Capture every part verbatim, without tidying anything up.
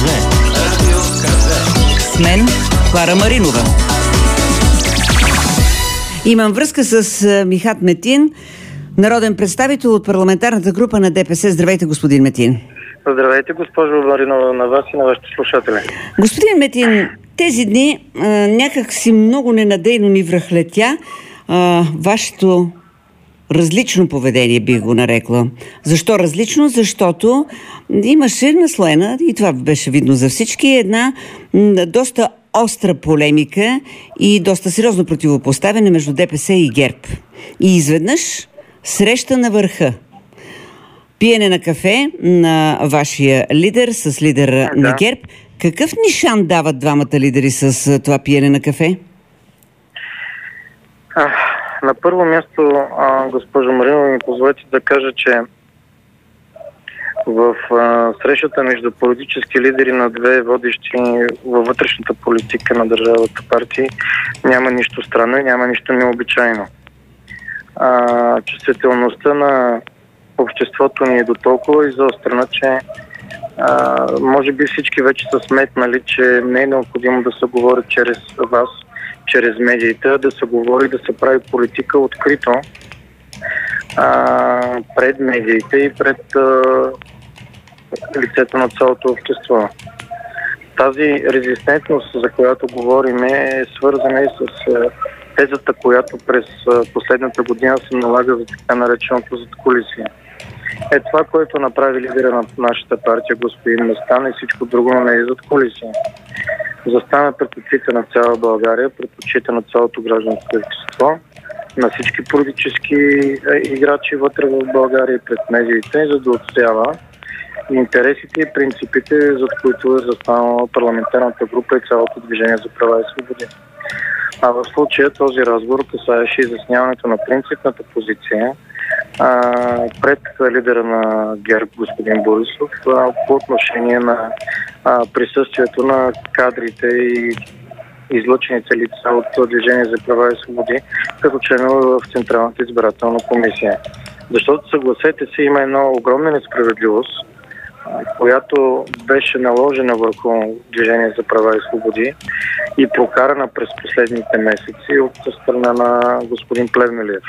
две. Радио К две. С мен Клара Маринова. Имам връзка с Михат Метин, народен представител от парламентарната група на ДПС. Здравейте, господин Метин. Здравейте, госпожо Маринова, на вас и на вашите слушатели. Господин Метин, тези дни а, някак си много ненадейно ни връхлетя а, вашето различно поведение, бих го нарекла. Защо различно? Защото имаше наслоена, и това беше видно за всички, една м, доста остра полемика и доста сериозно противопоставяне между ДПС и ГЕРБ. И изведнъж среща на върха. Пиене на кафе на вашия лидер с лидера да. на ГЕРБ. Какъв нишан дават двамата лидери с това пиене на кафе? А, на първо място, а, госпожо Маринова, ми позволете да кажа, че в а, срещата между политически лидери на две водещи във вътрешната политика на държавата партии няма нищо странно и няма нищо необичайно. А, чувствителността на обществото ни е до толкова изострена, че а, може би всички вече са сметнали, че не е необходимо да се говори чрез вас, чрез медиите, да се говори, да се прави политика открито а, пред медиите и пред а, лицето на цялото общество. Тази резистентност, за която говорим, е свързана и с а, тезата, която през а, последната година се налага за така нареченото задкулисие. Е това, което направи лидера на нашата партия, господин Местан, и всичко друго не е задкулисие. Застана пред очите на цяла България, пред очите на цялото гражданско общество, на всички политически играчи вътре в България и пред медиите, за да отстоява интересите и принципите, за които е застанала парламентарната група и цялото движение за права и свободи. А в случая този разговор касаеше изясняването на принципната позиция а, пред лидера на ГЕРБ, господин Борисов, а, по отношение на а, присъствието на кадрите и излъчените лица от Движение за права и свободи като членове в Централната избирателна комисия. Защото, съгласете се, има една огромна несправедливост, която беше наложена върху Движение за права и свободи и прокарана през последните месеци от страна на господин Плевнелиев.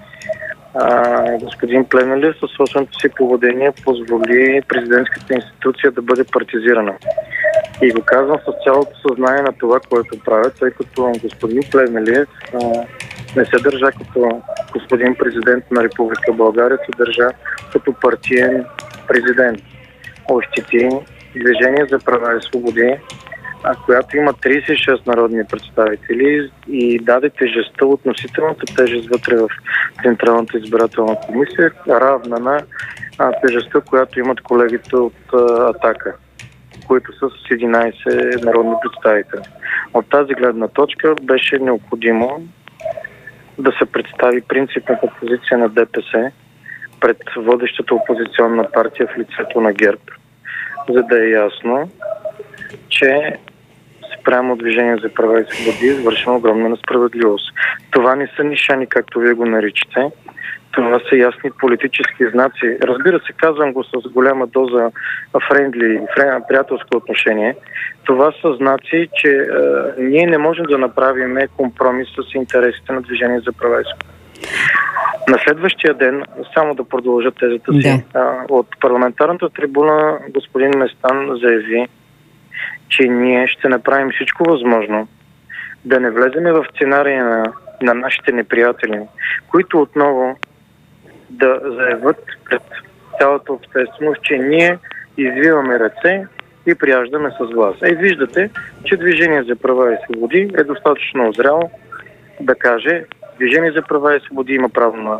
А, господин Плевнелиев със собственото си поведение позволи президентската институция да бъде партизирана. И го казвам с цялото съзнание на това, което правят, тъй като господин Плевнелиев а, не се държа като господин президент на Република България, се държа като партиен президент. Ощети Движение за права и свободи, която има тридесет и шест народни представители и даде тежестта, относителната тежест вътре в Централната избирателна комисия, равна на а, тежестта, която имат колегите от а, Атака, които са с единадесет народни представители. От тази гледна точка беше необходимо да се представи принципната позиция на ДПС пред водещата опозиционна партия в лицето на ГЕРБ, за да е ясно, че спрямо Движение за права и свободи е извършена огромна несправедливост. Това не са нишани, както вие го наричате. Това са ясни политически знаци. Разбира се, казвам го с голяма доза френдли, приятелско отношение. Това са знаци, че е, ние не можем да направим компромис с интересите на Движение за права и свободи. На следващия ден, само да продължа тезата си, да. От парламентарната трибуна господин Местан заяви, че ние ще направим всичко възможно да не влеземе в сценария на, на нашите неприятели, които отново да заявят пред цялата общественост, че ние извиваме ръце и прияждаме с глас. И виждате, че Движение за права и свободи е достатъчно озряло да каже: Движение за права и свободи има право на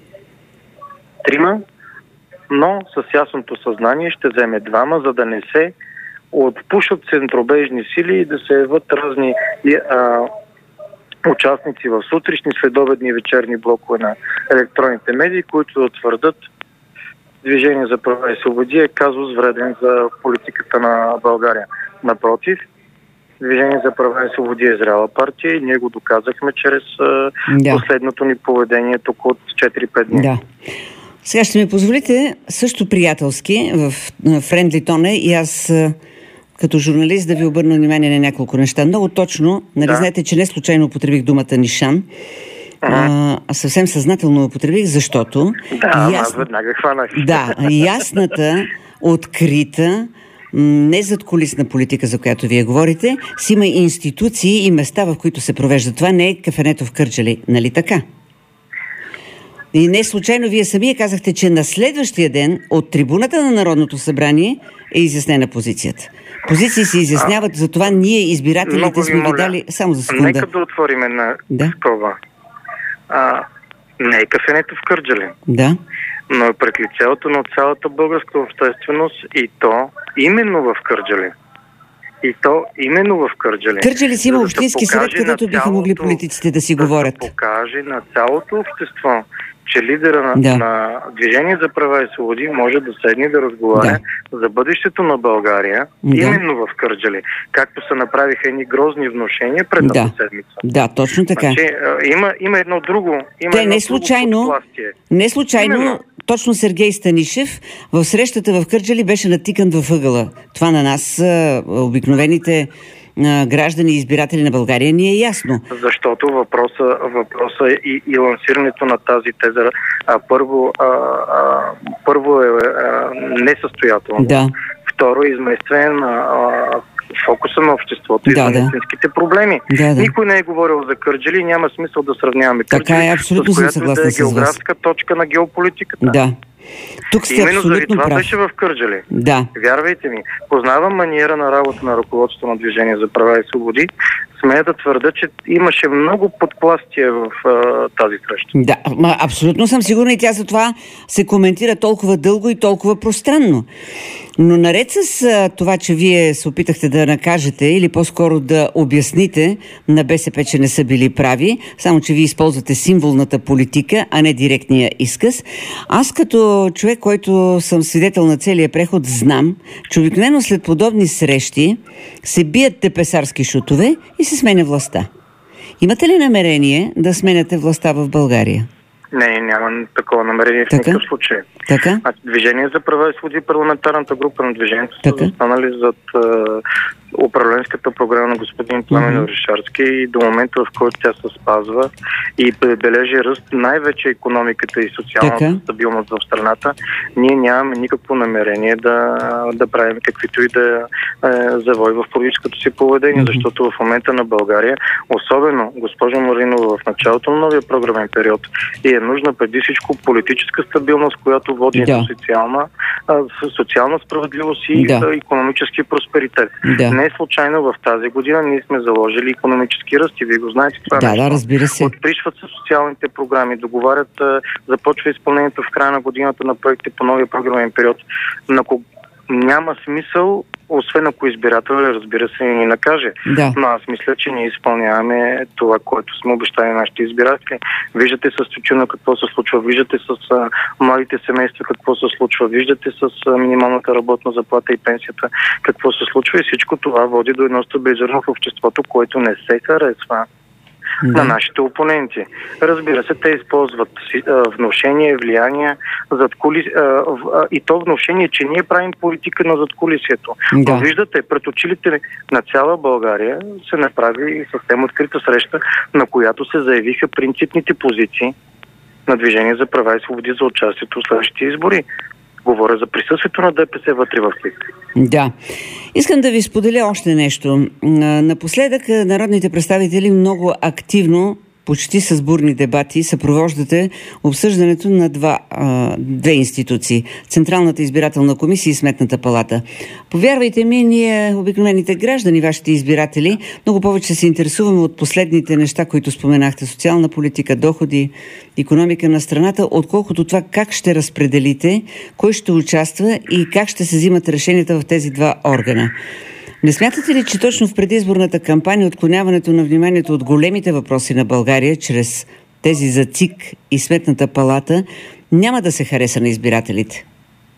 трима, но с ясното съзнание ще вземе двама, за да не се отпушат центробежни сили и да се явят разни а, участници в сутрешни, следобедни и вечерни блокове на електронните медии, които да твърдат: Движение за права и свободи е казус вреден за политиката на България. Напротив, Движение за права и свободи е зряла партия и ние го доказахме чрез да. последното ни поведение тук от четири-пет дни. Да. Сега ще ми позволите също приятелски в френдли тона и аз като журналист да ви обърна внимание на няколко неща. Много точно, нали Да. знаете, че не случайно употребих думата нишан, а, а съвсем съзнателно употребих, защото Да, ама аз ясно, веднага хванах. да, ясната, открита, не задкулисна политика, за която вие говорите, си има институции и места, в които се провежда. Това не е кафенето в Кърджали, нали така? И не случайно вие самия казахте, че на следващия ден от трибуната на Народното събрание е изяснена позицията. Позиции се изясняват, а, затова ние, избирателите, много ви сме ви моля, дали... Само за секунда. Нека да отворим една Да. скоба. А, не е кафенето в Кърджали, Да. но е пред лицето на цялата българска общественост и то именно в Кърджали. И то именно в Кърджали. Кърджали си има За да общински съвет, покаже където на биха могли цялото- политиците да си да говорят. се покаже на цялото общество, че лидера на, Да. на Движение за права и свободи може да седне и да разговаря за бъдещето на България, Да. именно в Кърджали, както се направиха едни грозни внушения предната Да. седмица. Да, точно така. Значи, а, има, има едно друго. Има Те едно не друго случайно, подпластие. не случайно, Именно. точно Сергей Станишев в срещата в Кърджали беше натикан във ъгъла. Това на нас, а, обикновените а, граждани и избиратели на България, ни е ясно. Защото въпроса, въпроса и, и лансирането на тази теза а, първо, а, а, първо е а, несъстоятелно. Да. Второ, изместване на а, фокуса на обществото и Да, за да. истинските проблеми. Да, да. Никой не е говорил за Кърджали, няма смисъл да сравняваме Така Кърджали е, абсолютно с съм която съгласна и да е с вас. географска точка на геополитиката. Да. Тук сте Именно заради абсолютно това прав. беше в Кърджали. Да. Вярвайте ми, познавам маниера на работа на ръководството на Движение за права и свободи. Смея да твърда, че имаше много подпластия в а, тази среща. Да, ма, абсолютно съм сигурна и тя за това се коментира толкова дълго и толкова пространно. Но наред с а, това, че вие се опитахте да накажете или по-скоро да обясните на БСП, че не са били прави, само че вие използвате символната политика, а не директния изказ, аз като човек, който съм свидетел на целия преход, знам, че обикновено след подобни срещи се бият тепесарски шутове и се сменя властта. Имате ли намерение да сменяте властта в България? Не, няма такова намерение в Така? никакъв случай. Така? А Движение за права и свободи, парламентарната група на Движението са Така. застанали зад а, управленската програма на господин Пламен Мгм. Орешарски и до момента, в който тя се спазва и бележи ръст, най-вече икономиката и социалната Така. стабилност в страната, ние нямаме никакво намерение да, да правим каквито и да е, завой в политическото си поведение, Мгм. защото в момента на България, особено, госпожо Маринова, в началото на новия програмен период, и е нужна преди всичко политическа стабилност, която води Да. до социална, а, социална справедливост и Да. а, икономически просперитет. Да. Не е случайно в тази година ние сме заложили икономически ръст и вие го знаете това Да, нещо. да, разбира се. Отпришват се социалните програми, договарят, а, започва изпълнението в края на годината на проекти по новия програмен период. На ко- няма смисъл, освен ако избирателят, разбира се, ни накаже. Да. Но аз мисля, че ние изпълняваме това, което сме обещали на нашите избиратели. Виждате с тютюна какво се случва, виждате с а, младите семейства какво се случва, виждате с а, минималната работна заплата и пенсията какво се случва и всичко това води до едно стабилизирано в обществото, което не се харесва Да. на нашите опоненти. Разбира се, те използват си, а, внушение, влияние зад кули... а, в- а, и то внушение, че ние правим политика на задкулисието. Да. Но виждате, пред очилите на цяла България се направи съвсем открита среща, на която се заявиха принципните позиции на Движение за права и свободи за участието в следващите избори. Говоря за присъствието на ДПС вътре в ЦИК. Да. Искам да ви споделя още нещо. На- Напоследък а, народните представители много активно, почти с бурни дебати, съпровождате обсъждането на два, а, две институции. Централната избирателна комисия и Сметната палата. Повярвайте ми, ние, обикновените граждани, вашите избиратели, много повече се интересуваме от последните неща, които споменахте. Социална политика, доходи, икономика на страната, отколкото това как ще разпределите, кой ще участва и как ще се взимат решенията в тези два органа. Не смятате ли, че точно в предизборната кампания отклоняването на вниманието от големите въпроси на България, чрез тези за ЦИК и Сметната палата, няма да се хареса на избирателите?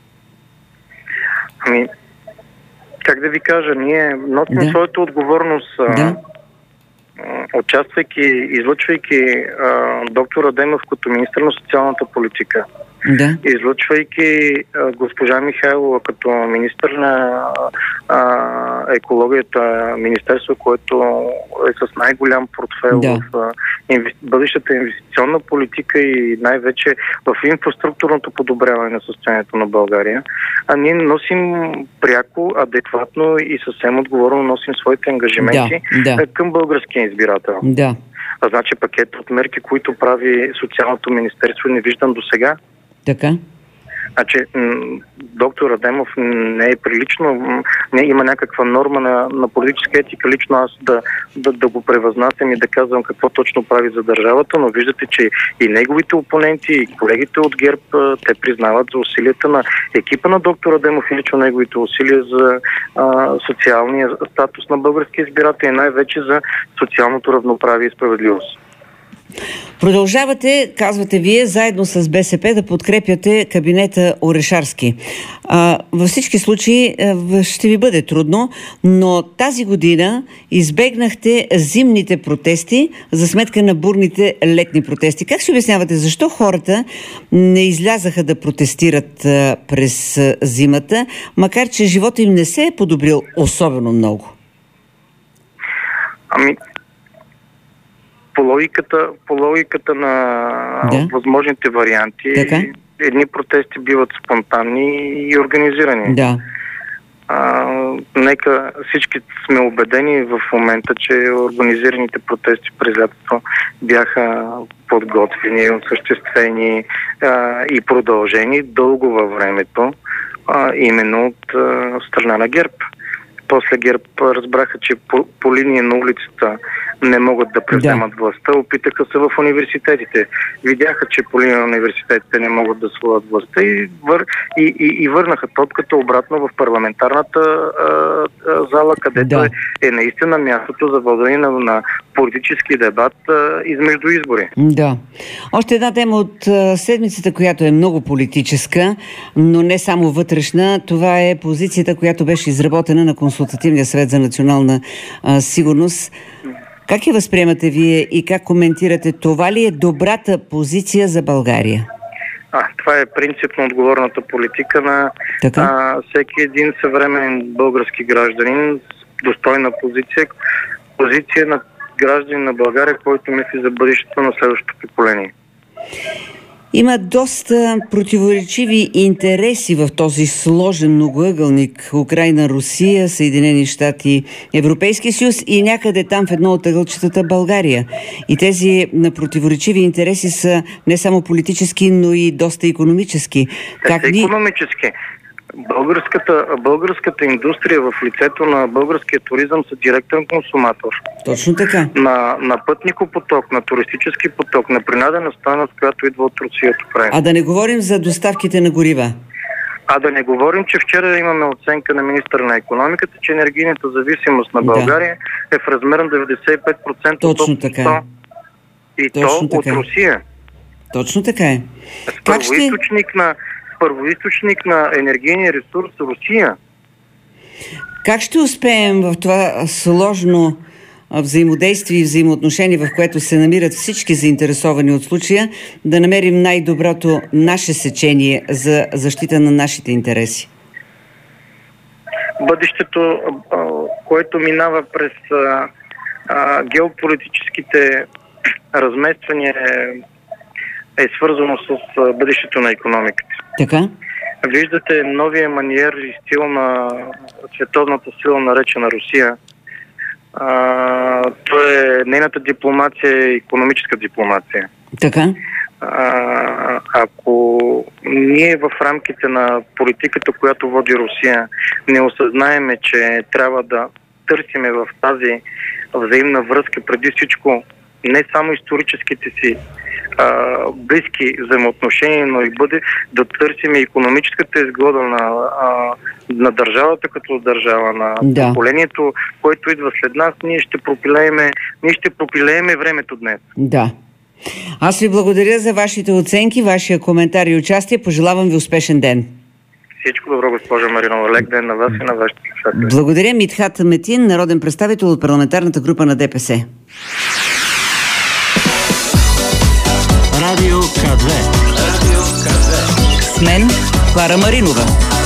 Ами, как да ви кажа, ние носим Да. своята отговорност, а, Да. м, участвайки, излъчвайки а, доктор Адемов като министър на социалната политика Да. Излъчвайки а, госпожа Михайлова като министър на а, екологията, министерство, което е с най-голям портфел Да. в а, инвести... бъдещата инвестиционна политика и най-вече в инфраструктурното подобряване на състоянието на България, а ние носим пряко, адекватно и съвсем отговорно носим своите ангажименти Да, да. към българския избирател. Да. А значи пакет от мерки, които прави Социалното министерство, не виждам до сега. Така. Значи, м- доктор Адемов не е прилично, м- не има някаква норма на, на политическа етика, лично аз да, да, да го превъзнасям и да казвам какво точно прави за държавата, но виждате, че и неговите опоненти, и колегите от ГЕРБ, те признават за усилията на екипа на доктор Адемов и лично неговите усилия за а, социалния статус на българския избирател и най-вече за социалното равноправие и справедливост. Продължавате, казвате вие, заедно с БСП да подкрепяте кабинета Орешарски. А, във всички случаи а, ще ви бъде трудно, но тази година избегнахте зимните протести за сметка на бурните летни протести. Как ще обяснявате защо хората не излязаха да протестират а, през а, зимата, макар че живота им не се е подобрил особено много? Ами, По логиката, по логиката на да. възможните варианти, така? Едни протести биват спонтанни и организирани. Да. А, нека всички сме убедени в момента, че организираните протести през лятото бяха подготвени, осъществени а, и продължени дълго във времето, а, именно от а, страна на ГЕРБ. После ГЕРБ разбраха, че по, по линия на улицата не могат да превземат да. властта. Опитаха се в университетите. Видяха, че по линия на университетите не могат да свалят властта и, вър, и, и, и върнаха топката обратно в парламентарната а, а, зала, където да. е, е наистина мястото за водене на, на политически дебат а, измежду избори. Да. Още една тема от а, седмицата, която е много политическа, но не само вътрешна. Това е позицията, която беше изработена на Консултативния съвет за национална а, сигурност. Как я възприемате вие и как коментирате? Това ли е добрата позиция за България? А, това е принципно отговорната политика на а, всеки един съвременен български гражданин с достойна позиция, позиция на гражданин на България, който мисли за бъдещето на следващото поколение. Има доста противоречиви интереси в този сложен многоъгълник Украйна, Русия, Съединени щати, Европейски съюз и някъде там в едно от ъгълчетата България. И тези противоречиви интереси са не само политически, но и доста икономически. Как ни... Икономически. Българската, българската индустрия в лицето на българския туризъм са директен консуматор. Точно така. На, на пътникопоток, на туристически поток, на принадена стойност, която идва от Русия от Украйна. А да не говорим за доставките на горива. А да не говорим, че вчера имаме оценка на министъра на икономиката, че енергийната зависимост на България да. е в размер на деветдесет и пет процента. Точно от така. И Точно то така. от Русия. Точно така е. Първоизточник ще... на първоизточник на енергийния ресурс Русия. Как ще успеем в това сложно взаимодействие и взаимоотношение, в което се намират всички заинтересовани от случая, да намерим най-доброто наше сечение за защита на нашите интереси? Бъдещето, което минава през геополитическите размествания, е свързано с бъдещето на икономиката. Така? Виждате новия маниер и стил на световната сила, наречена Русия. А, то е нейната дипломация, е икономическа дипломация. Така? А, ако ние в рамките на политиката, която води Русия, не осъзнаеме, че трябва да търсиме в тази взаимна връзка преди всичко не само историческите си а, близки взаимоотношения, но и бъде да търсим икономическата изгода на, а, на държавата като държава, на да. поколението, което идва след нас, ние ще пропилееме, ние ще пропилееме времето днес. Да. Аз ви благодаря за вашите оценки, вашия коментар и участие. Пожелавам ви успешен ден. Всичко добро, госпожа Маринова. Лек ден на вас и на вашите слушатели. Благодаря. Митхат Метин, народен представител от парламентарната група на ДПС. Радио К две. Радио К две. С мен Клара Маринова.